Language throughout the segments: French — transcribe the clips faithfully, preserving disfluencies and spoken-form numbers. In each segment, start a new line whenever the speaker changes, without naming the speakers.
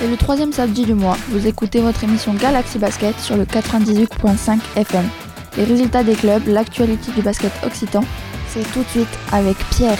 C'est le troisième samedi du mois. Vous écoutez votre émission Galaxy Basket sur le quatre-vingt-dix-huit virgule cinq F M. Les résultats des clubs, l'actualité du basket occitan, c'est tout de suite avec Pierre.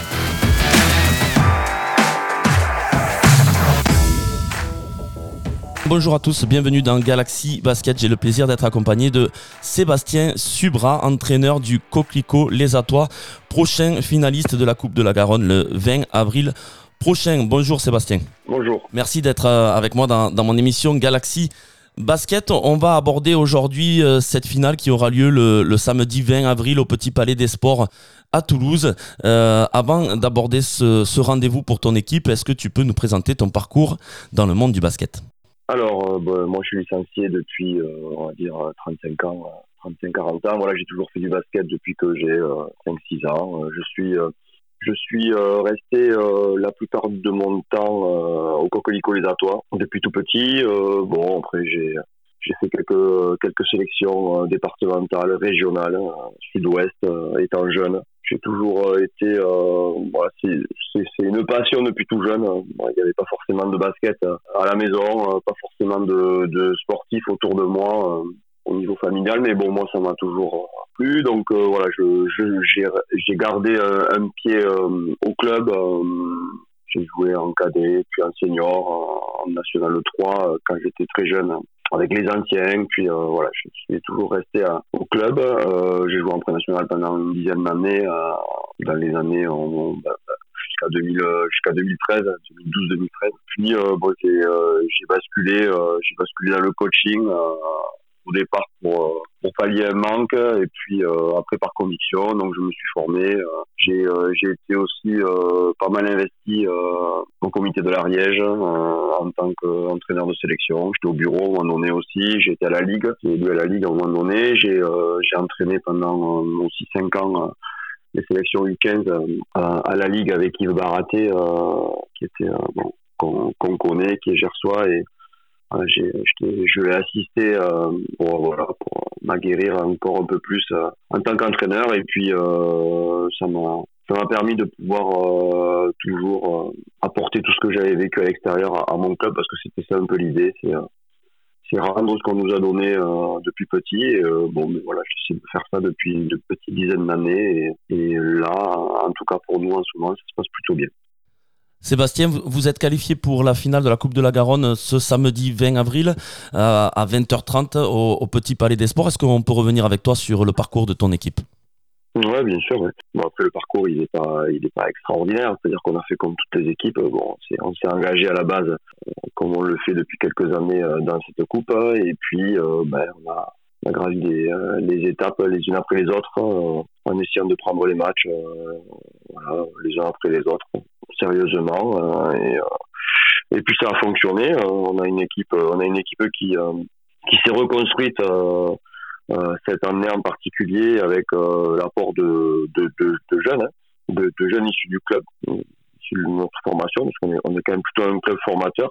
Bonjour à tous, bienvenue dans Galaxy Basket. J'ai le plaisir d'être accompagné de Sébastien Subra, entraîneur du Coquelicot Les Atois, prochain finaliste de la Coupe de la Garonne le vingt avril prochain. Bonjour Sébastien.
Bonjour.
Merci d'être avec moi dans, dans mon émission Galaxy Basket. On va aborder aujourd'hui euh, cette finale qui aura lieu le, le samedi vingt avril au Petit Palais des Sports à Toulouse. Euh, avant d'aborder ce, ce rendez-vous pour ton équipe, est-ce que tu peux nous présenter ton parcours dans le monde du basket ?
Alors, euh, bah, moi je suis licencié depuis, euh, on va dire, trente-cinq ans, trente-cinq à quarante ans. Voilà, j'ai toujours fait du basket depuis que j'ai euh, cinq six ans. Euh, je suis, euh, je suis euh, resté euh, la plupart de mon temps euh, au Coquelicot Les Atois depuis tout petit. Euh, bon, après j'ai, j'ai fait quelques, quelques sélections euh, départementales, régionales, euh, sud-ouest, euh, étant jeune. J'ai toujours euh, été, euh, voilà, c'est, c'est, c'est une passion depuis tout jeune. Bon, il n'y avait pas forcément de basket euh, à la maison, euh, pas forcément de, de sportifs autour de moi euh, au niveau familial, mais bon, moi ça m'a toujours plu. Donc euh, voilà, je, je, j'ai, j'ai gardé un, un pied euh, au club. Euh, j'ai joué en cadet, puis en senior, en national trois euh, quand j'étais très jeune, avec les anciens, puis euh, voilà, je suis toujours resté à, au club. Euh, j'ai joué en pré-national pendant une dizaine d'années, euh, dans les années on, bah, jusqu'à, deux mille, jusqu'à deux mille treize, deux mille douze deux mille treize. Puis euh, bon, j'ai, euh, j'ai basculé, euh, j'ai basculé dans le coaching euh, au départ pour, pour pallier un manque, et puis euh, après par conviction. Donc je me suis formé. Euh, j'ai, euh, j'ai été aussi euh, pas mal investi euh, au comité de l'Ariège euh, en tant qu'entraîneur de sélection. J'étais au bureau à un moment donné aussi. J'ai été à la Ligue. J'ai élu à la Ligue à un moment donné. J'ai, euh, j'ai entraîné pendant euh, aussi cinq ans euh, les sélections U quinze euh, à la Ligue avec Yves Baraté, euh, qui était euh, bon, qu'on, qu'on connaît, qui est gersois, et euh, j'ai, j'ai, je l'ai assisté euh, pour, voilà, pour m'aguerrir encore un peu plus euh, en tant qu'entraîneur, et puis euh, ça m'a ça m'a permis de pouvoir euh, toujours euh, apporter tout ce que j'avais vécu à l'extérieur à, à mon club, parce que c'était ça un peu l'idée, c'est, euh, c'est rendre ce qu'on nous a donné euh, depuis petit. Et, euh, bon, mais voilà, j'essaie de faire ça depuis une petite dizaine d'années, et, et là, en tout cas pour nous en ce moment, ça se passe plutôt bien.
Sébastien, vous êtes qualifié pour la finale de la Coupe de la Garonne ce samedi vingt avril euh, à vingt heures trente au, au Petit Palais des Sports. Est-ce qu'on peut revenir avec toi sur le parcours de ton équipe ?
Ouais, bien sûr. Ouais. Bon, après, le parcours, il n'est pas, il est pas extraordinaire. C'est-à-dire qu'on a fait comme toutes les équipes. Bon, c'est, on s'est engagé à la base, euh, comme on le fait depuis quelques années euh, dans cette coupe. Et puis, euh, ben, on a, on a gravi les, euh, les étapes les unes après les autres, euh, en essayant de prendre les matchs, euh, voilà, les uns après les autres, sérieusement. Euh, et, euh, et puis, ça a fonctionné. Euh, on a une équipe, on a une équipe qui, euh, qui s'est reconstruite. Euh, Euh, cette année en particulier, avec euh, l'apport de, de, de, de jeunes, hein, de, de jeunes issus du club, issus de notre formation, parce qu'on est, on est quand même plutôt un club formateur,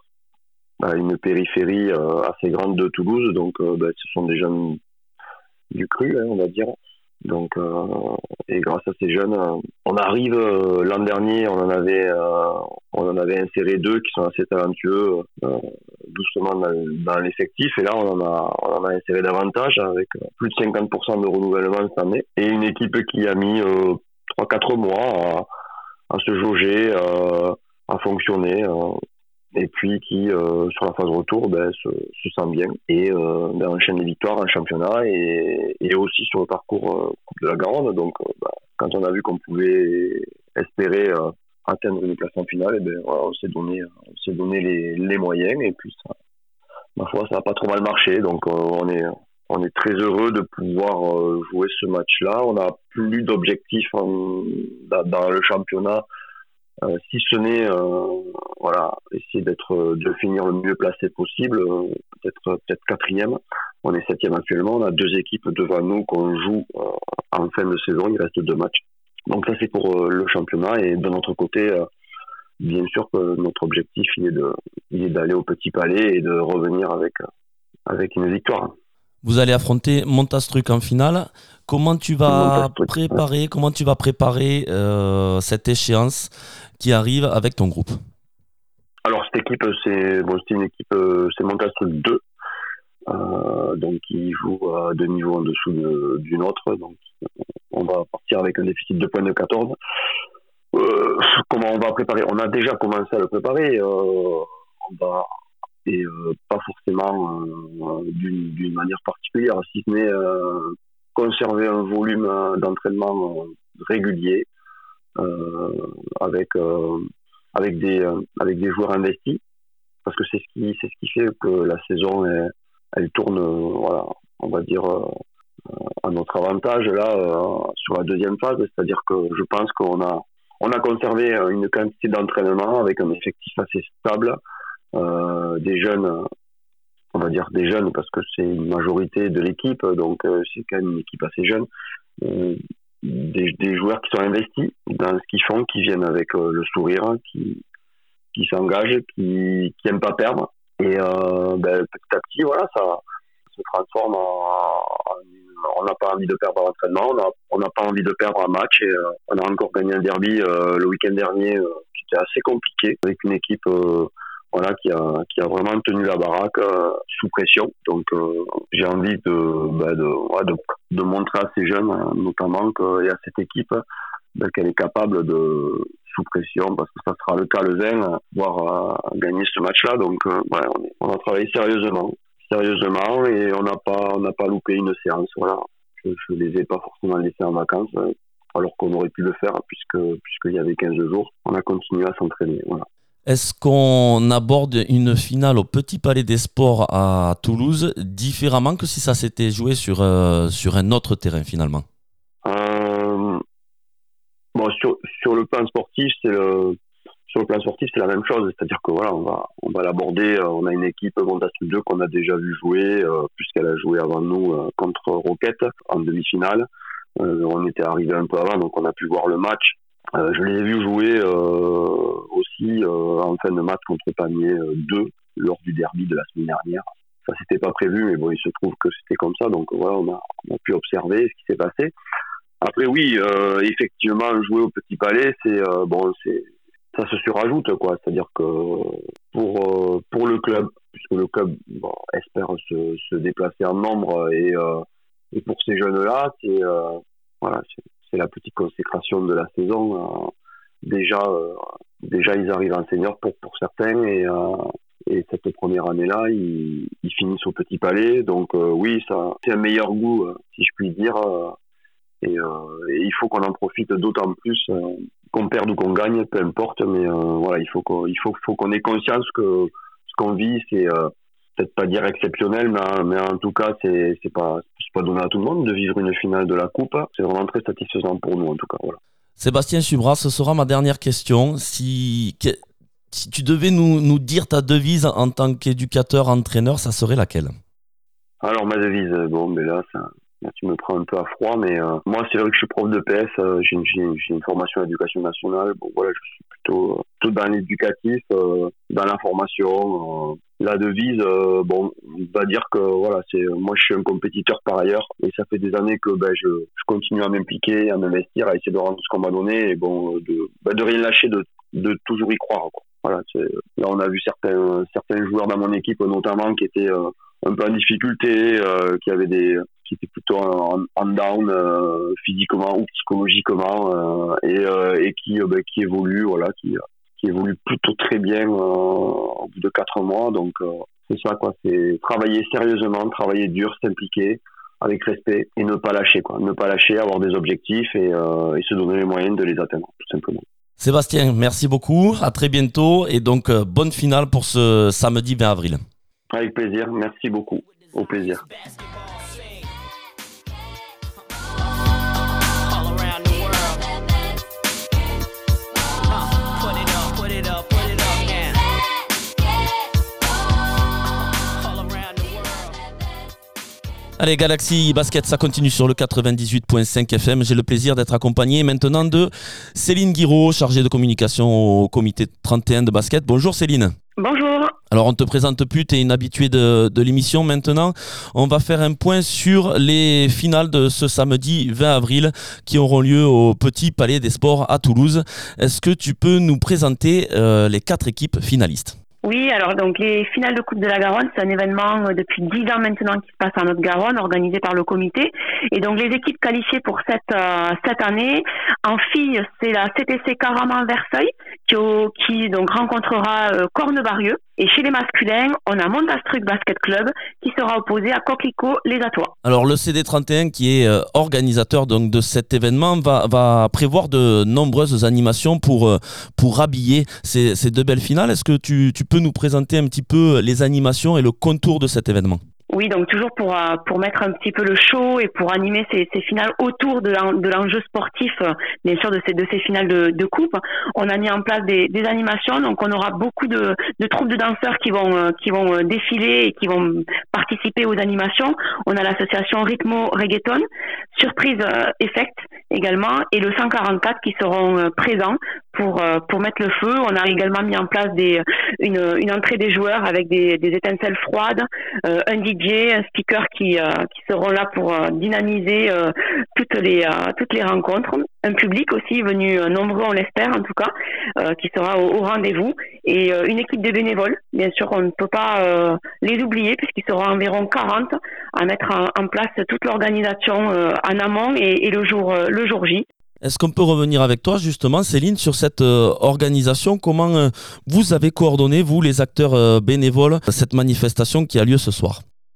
à une périphérie euh, assez grande de Toulouse, donc euh, ben, ce sont des jeunes du cru, hein, on va dire. Donc, euh, et grâce à ces jeunes, euh, on arrive, euh, l'an dernier, on en avait, euh, on en avait inséré deux qui sont assez talentueux, euh, doucement dans, dans l'effectif, et là, on en a, on en a inséré davantage avec plus de cinquante pour cent de renouvellement cette année, et une équipe qui a mis euh, trois quatre mois à, à se jauger, euh, à fonctionner, euh, et puis qui, euh, sur la phase retour, ben, se, se sent bien et euh, ben, enchaîne les victoires en championnat, et, et aussi sur le parcours euh, Coupe de la Garonne. Donc, euh, ben, quand on a vu qu'on pouvait espérer euh, atteindre une place en finale, et ben, voilà, on s'est donné, on s'est donné les, les moyens, et puis ça, ma foi, ça n'a pas trop mal marché. Donc, euh, on est, on est très heureux de pouvoir euh, jouer ce match-là. On n'a plus d'objectifs en, dans, dans le championnat. Euh, si ce n'est euh, voilà, essayer d'être, de finir le mieux placé possible, euh, peut-être peut-être quatrième. On est septième actuellement. On a deux équipes devant nous qu'on joue euh, en fin de saison. Il reste deux matchs. Donc ça, c'est pour euh, le championnat. Et de notre côté, euh, bien sûr que notre objectif, il est de, il est d'aller au Petit Palais et de revenir avec avec une victoire.
Vous allez affronter Montastruc en finale. Comment tu vas préparer, comment tu vas préparer euh, cette échéance qui arrive avec ton groupe ?
Alors cette équipe, c'est, bon, c'est une équipe, c'est Montastru deux, euh, donc qui joue à deux niveaux en dessous de, d'une autre. Donc, on va partir avec un déficit de points de quatorze. Euh, comment on va préparer ? On a déjà commencé à le préparer. Euh, on va et euh, pas forcément euh, d'une, d'une manière particulière, si ce n'est euh, conserver un volume d'entraînement euh, régulier euh, avec euh, avec des euh, avec des joueurs investis, parce que c'est ce qui c'est ce qui fait que la saison elle, elle tourne euh, voilà, on va dire euh, à notre avantage là euh, sur la deuxième phase, c'est-à-dire que je pense qu'on a on a conservé une quantité d'entraînement avec un effectif assez stable, euh, des jeunes, on va dire des jeunes parce que c'est une majorité de l'équipe, donc euh, c'est quand même une équipe assez jeune, euh, des, des joueurs qui sont investis dans ce qu'ils font, qui viennent avec euh, le sourire, qui qui s'engagent, qui qui aiment pas perdre, et euh, ben, petit à petit voilà ça se transforme en, en on n'a pas envie de perdre l'entraînement, on n'a pas envie de perdre un match, et euh, on a encore gagné un derby euh, le week-end dernier euh, qui était assez compliqué, avec une équipe euh, voilà qui a qui a vraiment tenu la baraque euh, sous pression. Donc euh, j'ai envie de bah, de, ouais, de de montrer à ces jeunes hein, notamment que, et à cette équipe bah, qu'elle est capable de sous pression, parce que ça sera le cas le vingt, pouvoir euh, gagner ce match-là. Donc euh, ouais, on, est, on a travaillé sérieusement. sérieusement et on n'a pas on n'a pas loupé une séance. Voilà, je, je les ai pas forcément laissés en vacances alors qu'on aurait pu le faire puisque puisqu'il y avait quinze jours. On a continué à s'entraîner. Voilà.
Est-ce qu'on aborde une finale au Petit Palais des Sports à Toulouse différemment que si ça s'était joué sur euh, sur un autre terrain finalement?
euh, Bon, sur sur le plan sportif, c'est le Sur le plan sportif, c'est la même chose, c'est-à-dire que voilà, on va on va l'aborder. On a une équipe Montastru deux qu'on a déjà vu jouer, euh, puisqu'elle a joué avant nous euh, contre Rocket en demi-finale. Euh, on était arrivé un peu avant, donc on a pu voir le match. Euh, je les ai vus jouer euh, aussi euh, en fin de match contre Pamiers deux lors du derby de la semaine dernière. Ça s'était pas prévu, mais bon, il se trouve que c'était comme ça, donc voilà, on a, on a pu observer ce qui s'est passé. Après, oui, euh, effectivement, jouer au Petit Palais, c'est euh, bon, c'est ça se surajoute, quoi. C'est-à-dire que pour euh, pour le club, puisque le club bon, espère se, se déplacer en nombre, et euh, et pour ces jeunes-là, c'est euh, voilà, c'est, c'est la petite consécration de la saison. Euh, déjà euh, déjà ils arrivent en senior pour pour certains, et euh, et cette première année-là, ils, ils finissent au Petit Palais. Donc euh, oui, ça c'est un meilleur goût, si je puis dire. Euh, et, euh, et il faut qu'on en profite d'autant plus. Euh, qu'on perde ou qu'on gagne, peu importe, mais euh, voilà, il faut qu'on, il faut, faut qu'on ait conscience que ce qu'on vit, c'est euh, peut-être pas dire exceptionnel, mais, mais en tout cas, c'est, c'est pas, c'est pas donné à tout le monde de vivre une finale de la Coupe. C'est vraiment très satisfaisant pour nous, en tout cas. Voilà.
Sébastien Subras, ce sera ma dernière question. Si, que, si tu devais nous, nous dire ta devise en tant qu'éducateur, entraîneur, ça serait laquelle?
Alors, ma devise, bon, mais là, ça... Là, tu me prends un peu à froid, mais euh, moi, c'est vrai que je suis prof de P S, euh, j'ai, une, j'ai, j'ai une formation en éducation nationale. Bon, voilà, je suis plutôt, plutôt dans l'éducatif, euh, dans la formation. Euh, la devise, euh, bon, on va dire que voilà, c'est moi, je suis un compétiteur par ailleurs, et ça fait des années que ben, je, je continue à m'impliquer, à m'investir, à essayer de rendre ce qu'on m'a donné, et bon, de, ben, de rien lâcher, de, de toujours y croire, quoi. Voilà, c'est, là, on a vu certains, certains joueurs dans mon équipe, notamment, qui étaient euh, un peu en difficulté, euh, qui avaient des qui était plutôt en, en down euh, physiquement ou psychologiquement, euh, et, euh, et qui, euh, bah, qui évolue, voilà, qui, qui évolue plutôt très bien euh, au bout de quatre mois. Donc euh, c'est ça, quoi, c'est travailler sérieusement, travailler dur, s'impliquer avec respect et ne pas lâcher, quoi, ne pas lâcher, avoir des objectifs et, euh, et se donner les moyens de les atteindre, tout simplement.
Sébastien, merci beaucoup, à très bientôt, et donc euh, bonne finale pour ce samedi vingt avril.
Avec plaisir, merci beaucoup, au plaisir.
Allez, Galaxy Basket, ça continue sur le quatre-vingt-dix-huit virgule cinq F M. J'ai le plaisir d'être accompagné maintenant de Céline Guiraud, chargée de communication au comité trente et un de basket. Bonjour Céline.
Bonjour.
Alors on ne te présente plus, tu es une habituée de, de l'émission maintenant. On va faire un point sur les finales de ce samedi vingt avril qui auront lieu au Petit Palais des Sports à Toulouse. Est-ce que tu peux nous présenter euh, les quatre équipes finalistes ?
Oui, alors donc les finales de Coupe de la Garonne, c'est un événement euh, depuis dix ans maintenant qui se passe en Haute-Garonne, organisé par le comité. Et donc les équipes qualifiées pour cette euh, cette année, en filles, c'est la C T C Caraman-Versailles qui, au, qui donc rencontrera euh, Cornebarieux. Et chez les masculins, on a Montastruc Basket Club qui sera opposé à Coquelicot Les Atois.
Alors le C D trente et un qui est euh, organisateur donc de cet événement va, va prévoir de nombreuses animations pour, euh, pour habiller ces, ces deux belles finales. Est-ce que tu, tu peux nous présenter un petit peu les animations et le contour de cet événement ?
Oui, donc toujours pour euh, pour mettre un petit peu le show et pour animer ces, ces finales autour de, l'en, de l'enjeu sportif, euh, bien sûr de ces de ces finales de, de coupe, on a mis en place des, des animations. Donc on aura beaucoup de, de troupes de danseurs qui vont euh, qui vont euh, défiler et qui vont participer aux animations. On a l'association Ritmo Reggaeton, Surprise euh, Effect également, et le cent quarante-quatre qui seront euh, présents pour euh, pour mettre le feu. On a également mis en place des une une entrée des joueurs avec des des étincelles froides, euh, un D J, un speaker qui euh, qui seront là pour euh, dynamiser euh, toutes les euh, toutes les rencontres, un public aussi venu euh, nombreux, on l'espère en tout cas, euh, qui sera au, au rendez-vous, et euh, une équipe de bénévoles. Bien sûr, on ne peut pas euh, les oublier puisqu'ils seront environ quarante à mettre en, en place toute l'organisation euh, en amont et, et le jour euh, le jour J.
Est-ce qu'on peut revenir avec toi justement, Céline, sur cette euh, organisation ? Comment euh, vous avez coordonné, vous les acteurs euh, bénévoles, cette manifestation qui a lieu ce soir ?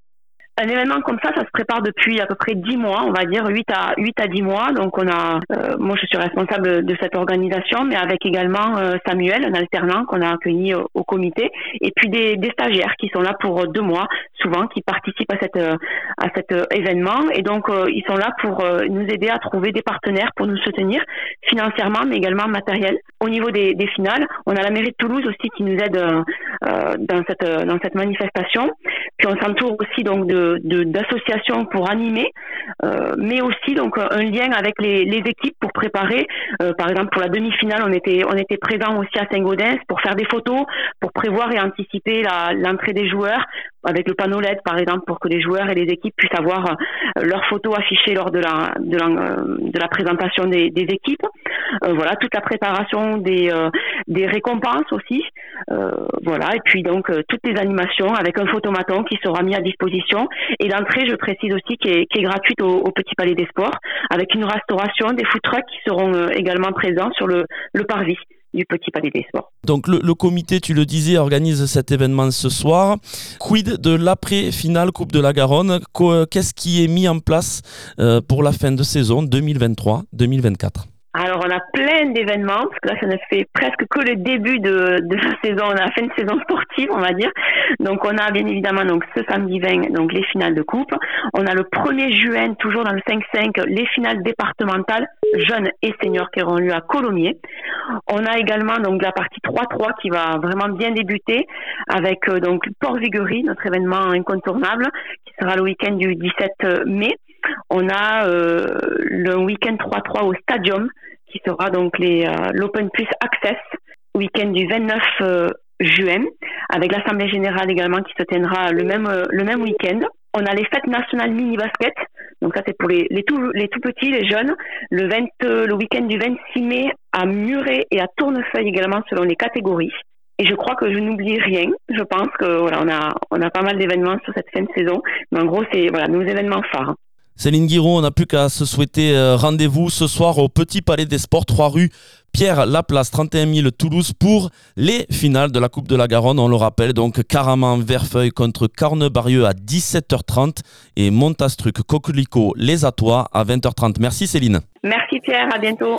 Un événement comme ça, ça se prépare depuis à peu près dix mois, on va dire huit à dix mois. Donc on a, euh, moi je suis responsable de cette organisation, mais avec également euh, Samuel, un alternant qu'on a accueilli au, au comité, et puis des, des stagiaires qui sont là pour deux mois, souvent, qui participent à cette à cet événement. Et donc euh, ils sont là pour euh, nous aider à trouver des partenaires pour nous soutenir financièrement, mais également matériel. Au niveau des, des finales, on a la mairie de Toulouse aussi qui nous aide euh, dans cette dans cette manifestation. Puis on s'entoure aussi donc de De, d'associations pour animer, euh, mais aussi donc un lien avec les, les équipes pour préparer. Euh, par exemple, pour la demi-finale, on était on était présent aussi à Saint-Gaudens pour faire des photos, pour prévoir et anticiper la, l'entrée des joueurs avec le panneau L E D par exemple, pour que les joueurs et les équipes puissent avoir euh, leurs photos affichées lors de la de la, de la présentation des, des équipes. Euh, voilà, toute la préparation des euh, des récompenses aussi. Euh, voilà, et puis donc euh, toutes les animations avec un photomaton qui sera mis à disposition. Et l'entrée, je précise aussi, qui est, qui est gratuite au, au Petit Palais des Sports, avec une restauration, des food trucks qui seront euh, également présents sur le, le parvis du Petit Palais des Sports.
Donc le, le comité, tu le disais, organise cet événement ce soir. Quid de l'après-finale Coupe de la Garonne ? Qu'est-ce qui est mis en place euh, pour la fin de saison deux mille vingt-trois deux mille vingt-quatre ?
Alors, on a plein d'événements, parce que là, ça ne fait presque que le début de, de la saison, on a fait une saison sportive, on va dire. Donc, on a bien évidemment donc ce samedi vingt, donc les finales de coupe. On a le premier juin, toujours dans le cinq cinq, les finales départementales, jeunes et seniors, qui auront lieu à Colomiers. On a également donc la partie trois trois qui va vraiment bien débuter, avec euh, donc Port-Viguerie, notre événement incontournable, qui sera le week-end du dix-sept mai. On a euh, le week-end trois trois au Stadium, qui sera donc les, euh, l'Open Plus Access, week-end du vingt-neuf euh, juin, avec l'Assemblée Générale également qui se tiendra le même, euh, le même week-end. On a les fêtes nationales mini-basket, donc ça c'est pour les, les, tout, les tout petits, les jeunes, le, vingt, euh, le week-end du vingt-six mai à Muret et à Tournefeuille également selon les catégories. Et je crois que je n'oublie rien. Je pense que voilà, on a, on a pas mal d'événements sur cette fin de saison, mais en gros c'est voilà, nos événements phares.
Céline Guiraud, on n'a plus qu'à se souhaiter rendez-vous ce soir au Petit Palais des Sports, trois rue Pierre Laplace, trente et un mille Toulouse, pour les finales de la Coupe de la Garonne. On le rappelle, donc Caraman-Verfeuille contre Cornebarieux à dix-sept heures trente et Montastruc Coquelicot Les Atois à vingt heures trente. Merci Céline.
Merci Pierre, à bientôt.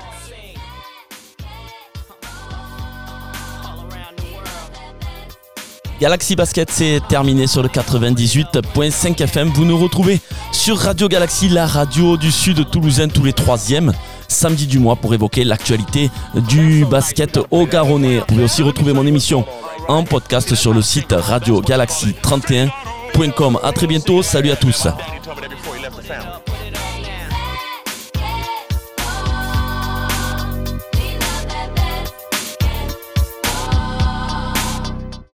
Galaxy Basket, c'est terminé sur le quatre-vingt-dix-huit virgule cinq F M. Vous nous retrouvez sur Radio Galaxy, la radio du Sud toulousain, tous les troisièmes samedis du mois pour évoquer l'actualité du basket au Garonnais. Vous pouvez aussi retrouver mon émission en podcast sur le site radio galaxy trente et un point com. À très bientôt, salut à tous.